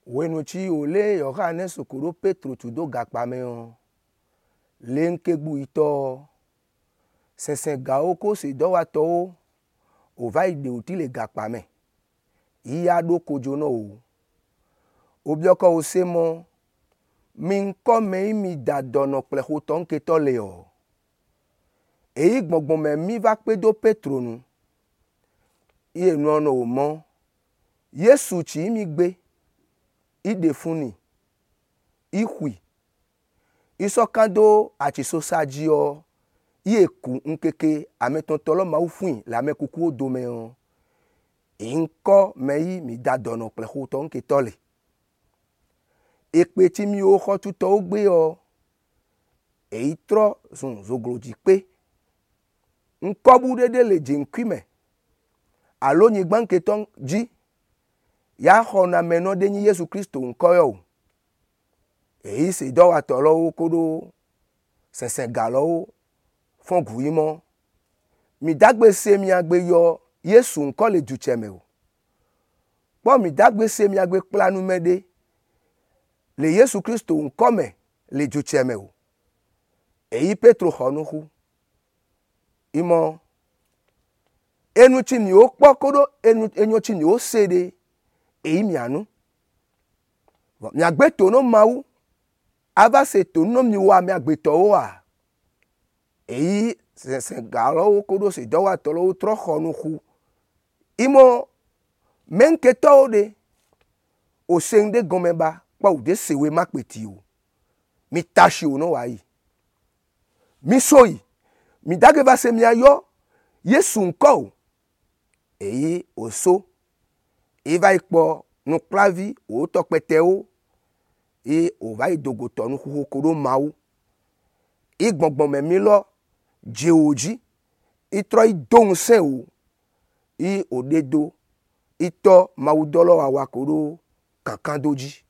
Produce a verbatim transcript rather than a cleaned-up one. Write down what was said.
Wenuchi ole Yohane sokoro Petro tudo gakpame lenkegbu ito sensen gao ko se dowa to o vai de utile gakpame iya do kojo no o obioko o semo min kome mi dadono pleho tonke to le o eyi gbongbon me mi va pe do Petro nu iye nu ono o mo Yesu chi mi gbe ide funi ihui isokando achiso saji o yeku nkeke ametontolo ma ufun la mekuku odome o inko meyi mi dadono pleho tonke tole ekpe ti mi o kho tuto ogbe o eyi tro zun zogloji pe nko bu dede le jinkwime alo nyi gbanke ton ji ya khona meno de ni Yesu Kristo nko yo eyi se do wa tolo kodo sensen galo fon guimo mi dagbe se mi agbe yo Yesu nko le jucheme o po mi dagbe se mi agbe planu mede le Yesu Kristo nko me le jucheme o eyi Petro khonuhu imo enu chi ni o po kodo enu enyo chi ni o sede eyi mi anu mi agbe to no mawu ava se to no mi wa mi agbe to wa eyi sensen galo kodo se do wa tolo tro khonuhu imo menke to de o sende gomeba pa o de sewe makpeti o mi tashi o no wa yi mi soyi mi dage va se mi ayo Yesu nko eyi oso eva ipo nu klavi o to pete o e o vai dogoto nu hu koro mawu igbogbon me mi lo je oji itro idon se o i odedo ito mawu dolo wa koro kankan doji